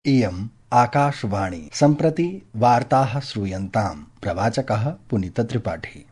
इयम् आकाशवाणी। सम्प्रति वार्ताः श्रूयन्ताम्। प्रवाचकः पुनीतत्रिपाठी।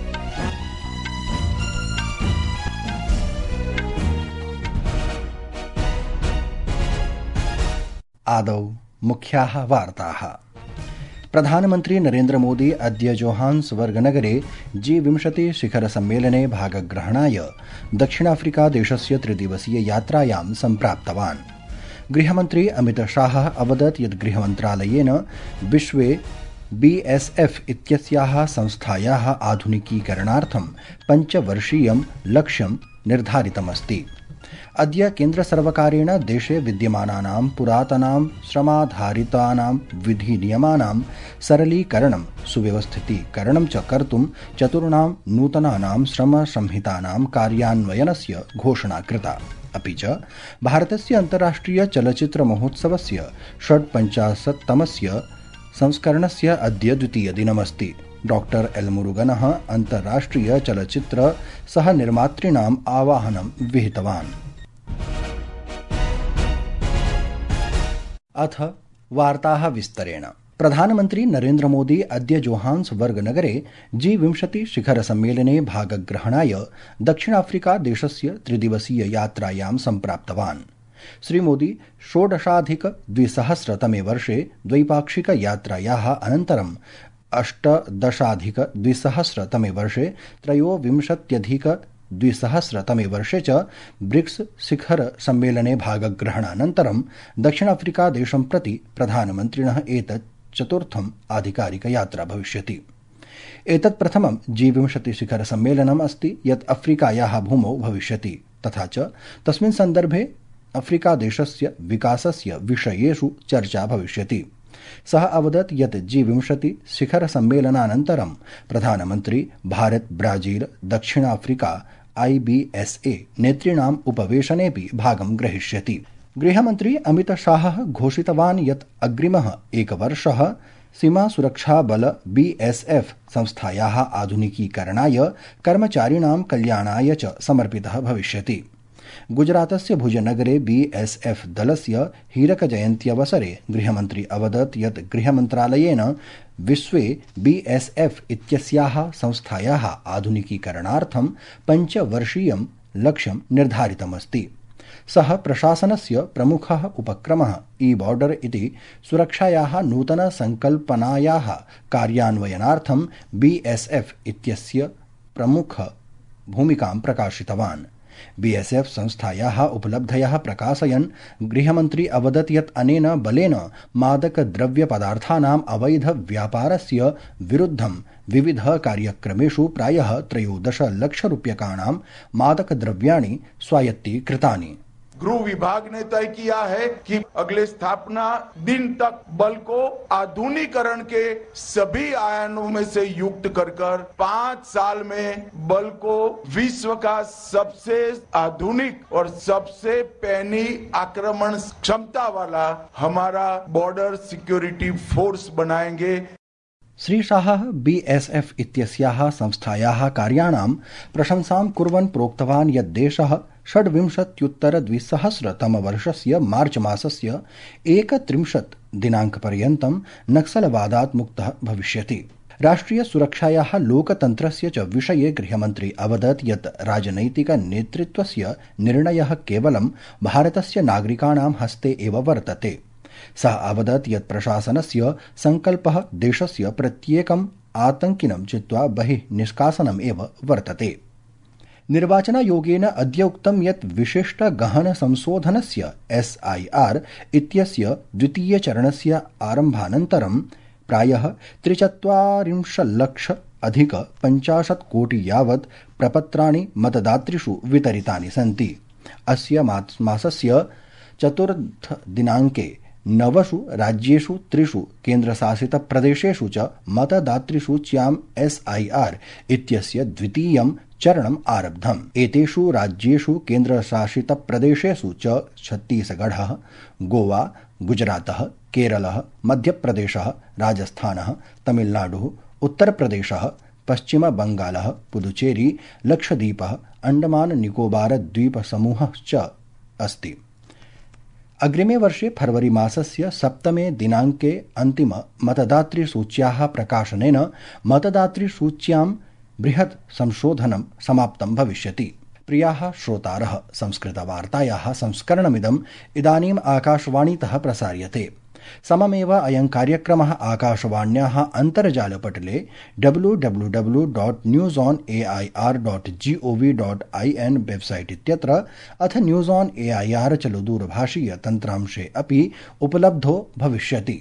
आदौ मुख्याः वार्ताः। प्रधानमन्त्री नरेन्द्र मोदी अद्य जोहान्सबर्ग नगरे G20 शिखरसम्मेलने भागग्रहणाय दक्षिणाफ्रिका देशस्य त्रिदिवसीय यात्रायां सम्प्राप्तवान्। गृहमन्त्री अमित शाह अवदत् यत् गृहमन्त्रालयेन विश्वे BSF इत्यस्याः संस्थायाः आधुनिकीकरणार्थं 5-वर्षीयं लक्ष्यं निर्धारितमस्ति। अद्य केन्द्रसर्वकारेण देशे विद्यमानानां पुरातनां श्रमाधारितानां विधिनियमानां सरलीकरणं सुव्यवस्थितीकरणं च कर्तुं चतुर्णां नूतनानां श्रमसंहितानां कार्यान्वयनस्य घोषणा कृता। अपि च भारतस्य अन्ताराष्ट्रिय चलच्चित्रमहोत्सवस्य 56तमस्य संस्करणस्य अद्य द्वितीयदिनमस्ति। डॉक्टर एल मुरुगनः अन्ताराष्ट्रिय चलच्चित्र सहनिर्मातॄणाम् आह्वानं विहितवान्। अथ वार्ताः विस्तरेण। प्रधानमन्त्री नरेन्द्र मोदी अद्य जोहान्सबर्ग नगरे G20 शिखरसम्मेलने भागग्रहणाय दक्षिणाफ्रिका देशस्य त्रिदिवसीय यात्रायां सम्प्राप्तवान्। श्रीमोदी 16अधिक-2000 वर्षे द्वैपाक्षिकयात्रायाः अनन्तरं 18अधिक-2000 वर्षे 23अधिक-2000 वर्षे च ब्रिक्स शिखर सम्मेलने भागग्रहणानन्तरं दक्षिणाफ्रिका देशं प्रति प्रधानमन्त्रिणः एतत् चतुर्थम् आधिकारिकयात्रा भविष्यति। एतत् प्रथमं G20 शिखर सम्मेलनम् अस्ति यत् अफ्रीकायाः भूमौ भविष्यति, तथा च तस्मिन् सन्दर्भे अफ्रीका देशस्य विकासस्य विषयेषु चर्चा भविष्यति। सः अवदत् यत् G20 शिखर सम्मेलनानन्तरं प्रधानमन्त्री भारत, ब्राजील, दक्षिणाफ्रिका IBSA नेतॄणाम् उपवेशनेऽपि भागं ग्रहीष्यति। गृहमन्त्री अमित शाहः घोषितवान् यत् अग्रिमः एकवर्षः सीमासुरक्षाबल BSF संस्थायाः आधुनिकीकरणाय, कर्मचारिणां कल्याणाय च समर्पितः भविष्यति। गुजरातस्य भुजनगरे BSF दलस्य हीरकजयन्त्यवसरे गृहमन्त्री अवदत् यत् गृहमन्त्रालयेन विश्वे BSF इत्यस्याः संस्थायाः आधुनिकीकरणार्थं 5-वर्षीयं लक्ष्यं निर्धारितमस्ति। सः प्रशासनस्य प्रमुखः उपक्रमः ई-बॉर्डर इति सुरक्षायाः नूतनसङ्कल्पनायाः कार्यान्वयनार्थं BSF इत्यस्य प्रमुख भूमिकां प्रकाशितवान्। BSF संस्थायाः उपलब्धयः प्रकाशयन् गृहमन्त्री अवदत् यत् अनेन बलेन मादकद्रव्यपदार्थानाम् अवैध व्यापारस्य विरुद्धं विविध कार्यक्रमेषु प्रायः 13 लक्षरूप्यकाणां मादकद्रव्याणि स्वायत्तीकृतानि। गृह विभाग ने तय किया है कि अगले स्थापना दिन तक बल को आधुनिकीकरण के सभी आयामों में से युक्त कर 5 साल में बल को विश्व का सबसे आधुनिक और सबसे पैनी आक्रमण क्षमता वाला हमारा बॉर्डर सिक्योरिटी फोर्स बनाएंगे। श्री शाहः BSF इत्यस्याः संस्थायाः कार्याणां प्रशंसां कुर्वन् प्रोक्तवान् यत् देशः 26-2000 वर्षस्य मार्च मासस्य 31 दिनाङ्कपर्यन्तं नक्सलवादात् मुक्तः भविष्यति। राष्ट्रिय सुरक्षायाः लोकतन्त्रस्य च विषये गृहमन्त्री अवदत् यत् राजनैतिक नेतृत्वस्य निर्णयः केवलं भारतस्य नागरिकाणां हस्ते एव वर्तते। सः अवदत् यत् प्रशासनस्य सङ्कल्पः देशस्य प्रत्येकम् आतङ्किनं चित्वा बहिः निष्कासनम् एव वर्तते। निर्वाचनायोगेन अद्य उक्तं यत् विशिष्टगहनसंशोधनस्य SIR इत्यस्य द्वितीयचरणस्य आरम्भानन्तरं प्रायः 43,50,50 कोटि यावत् प्रपत्राणि मतदातृषु वितरितानि सन्ति। अस्य मासस्य 4 दिनाङ्के 9 राज्येषु 3 केन्द्रशासितप्रदेशेषु च मतदातृसूच्यां SIR इत्यस्य द्वितीयं चरणम् आरब्धम्। एतेषु राज्येषु केन्द्रशासितप्रदेशेषु च छत्तीसगढः, गोवा, गुजरातः, केरलः, मध्यप्रदेशः, राजस्थानः, तमिलनाडुः, उत्तरप्रदेशः, पश्चिमबङ्गालः, पुदुचेरी, लक्षद्वीपः, अण्डमान निकोबार द्वीपसमूहः च अस्ति। अग्रिमे वर्षे फरवरी मासस्य 7 दिनाङ्के अन्तिम मतदातृसूच्याः प्रकाशनेन मतदातृसूच्यां बृहत् संशोधनं समाप्तं भविष्यति। प्रियाः श्रोतारः, संस्कृतवार्तायाः संस्करणमिदम् इदानीम् आकाशवाणीतः प्रसार्यते। सममेव अयं कार्यक्रमः आकाशवाण्याः अन्तर्जालपटले www.newsonair.gov.in वेबसाइट इत्यत्र अथ न्यूज़ ऑन एआईआर चलो दूरभाषीय तन्त्रांशे अपि उपलब्धो भविष्यति।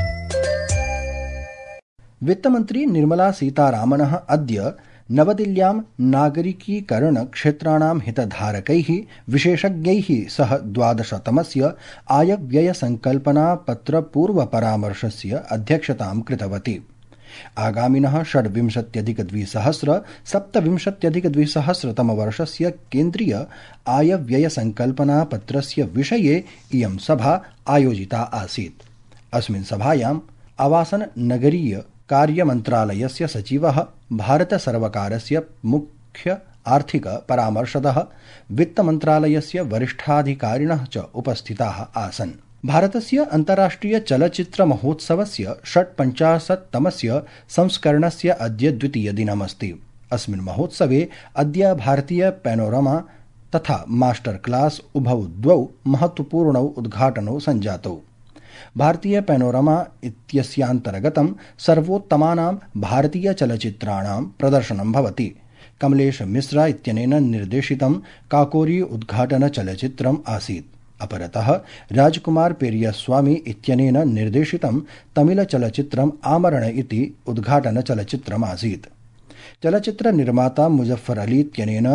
वित्तमन्त्री निर्मला सीतारामनः अद्य नवदिल्ल्यां नागरिकीकरणक्षेत्राणां हितधारकैः विशेषज्ञैः सह 12तमस्य आयव्ययसङ्कल्पनापत्रपूर्वपरामर्शस्य अध्यक्षतां कृतवती। आगामिनः 26-27-27-तमवर्षस्य केन्द्रीय आयव्ययसङ्कल्पनापत्रस्य विषये इयं सभा आयोजिता आसीत्। अस्मिन् सभायाम् आवासन नगरीय कार्यमन्त्रालयस्य सचिवः, भारतसर्वकारस्य मुख्य आर्थिक परामर्शदः, वित्तमन्त्रालयस्य वरिष्ठाधिकारिणः च उपस्थिताः आसन्। भारतस्य अन्ताराष्ट्रिय चलच्चित्र महोत्सवस्य 56तमस्य संस्करणस्य अद्य द्वितीयदिनमस्ति। अस्मिन् महोत्सवे अद्य भारतीय पैनोरमा तथा मास्टर क्लास उभौ द्वौ महत्वपूर्णौ उद्घाटनौ सञ्जातौ। भारतीय पैनोरमा इत्यस्यान्तर्गतं सर्वोत्तमानां भारतीय चलच्चित्राणां प्रदर्शनं भवति। कमलेश मिश्रा इत्यनेन निर्देशितं काकोरी उद्घाटन चलच्चित्रम् आसीत्। अपरतः राजकुमार पेरियास्वामी इत्यनेन निर्देशितं तमिल चलच्चित्रम् आमरण इति उद्घाटन चलच्चित्रम् आसीत्। चलच्चित्र निर्माता मुजफ्फर अली इत्यनेन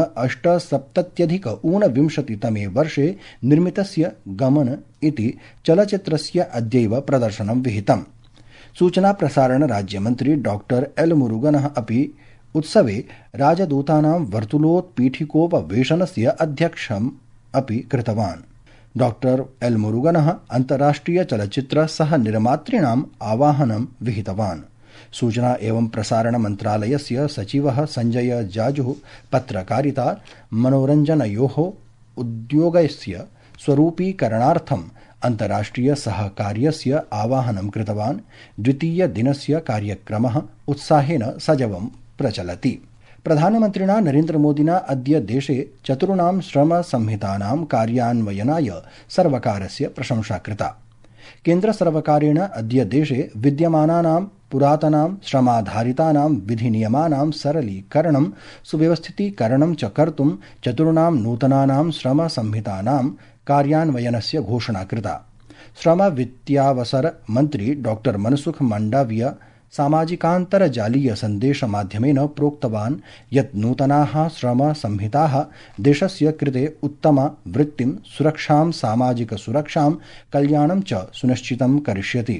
1978तमे वर्षे निर्मितस्य गमन इति चलच्चित्रस्य अद्यैव प्रदर्शनं विहितम्। सूचना प्रसारण राज्यमन्त्री डॉक्टर एल मुरुगनः अपि उत्सवे राजदूतानां वर्तुलोत्पीठिकोपवेशनस्य अध्यक्षम् अपि कृतवान्। डॉक्टर एल मुरुगनः अन्ताराष्ट्रिय चलच्चित्र सह निर्मातॄणाम् आवाहनं विहितवान्। सूचना एवं प्रसारण मन्त्रालयस्य सचिवः संजय जाजुः पत्रकारिता मनोरञ्जनयोः उद्योगस्य स्वरूपीकरणार्थम् अन्ताराष्ट्रिय सहकार्यस्य आवाहनं कृतवान्। द्वितीयदिनस्य कार्यक्रमः उत्साहेन सजवं प्रचलति। प्रधानमन्त्रिणा नरेन्द्रमोदिना अद्य देशे 4 श्रमसंहितानां कार्यान्वयनाय सर्वकारस्य प्रशंसा कृता। केन्द्रसर्वकारेण अद्य देशे विद्यमानानां पुरातनां श्रमाधारितानां विधिनियमानां सरलीकरणं सुव्यवस्थितीकरणं च कर्तुं 4 नूतनानां श्रमसंहितानां कार्यान्वयनस्य घोषणा कृता। श्रम वित्तावसर मन्त्री डॉक्टर मनसुख माण्डविय सामाजिकान्तर्जालीय सन्देशमाध्यमेन प्रोक्तवान् यत् नूतनाः श्रमसंहिताः देशस्य कृते उत्तमा वृत्तिं, सुरक्षां, सामाजिकसुरक्षां, कल्याणं च सुनिश्चितं करिष्यति।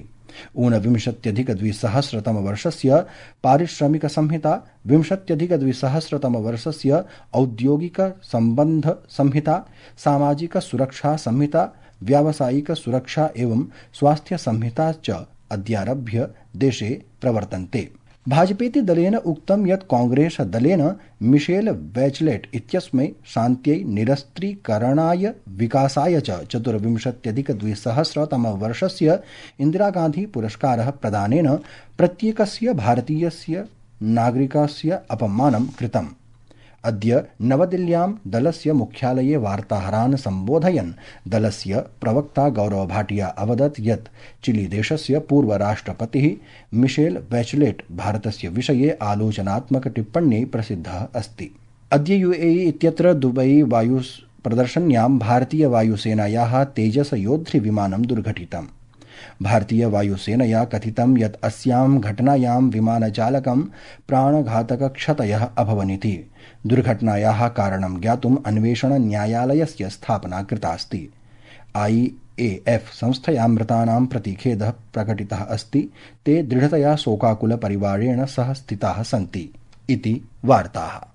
ऊनविंशत्यधिक-द्विसहस्रतमवर्षस्य पारिश्रमिकसंहिता, 20अधिक-द्विसहस्रतमवर्षस्य औद्योगिकसम्बन्धसंहिता, सामाजिकसुरक्षासंहिता, व्यावसायिकसुरक्षा एवं स्वास्थ्यसंहिता च अद्यारभ्य देशे प्रवर्तन्ते। भाजपेति दलेन उक्तं यत् कांग्रेस दलेन मिशेल बैचलेट इत्यस्मै शान्त्यै, निरस्त्रीकरणाय, विकासाय च 24-अधिक-द्विसहस्रतमवर्षस्य इन्दिरागान्धी पुरस्कारः प्रदानेन प्रत्येकस्य भारतीयस्य नागरिकस्य अपमानं कृतम्। अद्य नवदिल्ल्यां दलस्य मुख्यालये वार्ताहरान् सम्बोधयन् दलस्य प्रवक्ता गौरव भाटिया अवदत् यत् चिलीदेशस्य पूर्वराष्ट्रपतिः मिशेल बैचलेट भारतस्य विषये आलोचनात्मक टिप्पण्यै प्रसिद्धः अस्ति। अद्य यूएई इत्यत्र दुबई वायुप्रदर्शन्यां भारतीयवायुसेनायाः तेजस योद्धृविमानं दुर्घटितम्। भारतीयवायुसेनया कथितं यत् अस्यां घटनायां विमानचालकं प्राणघातकक्षतयः अभवन्निति। दुर्घटनायाः कारणं ज्ञातुम् अन्वेषणन्यायालयस्य स्थापना कृतास्ति। IAF संस्थया मृतानां प्रति खेदः प्रकटितः अस्ति। ते दृढतया शोकाकुलपरिवारेण सह स्थिताः सन्ति इति वार्ताः।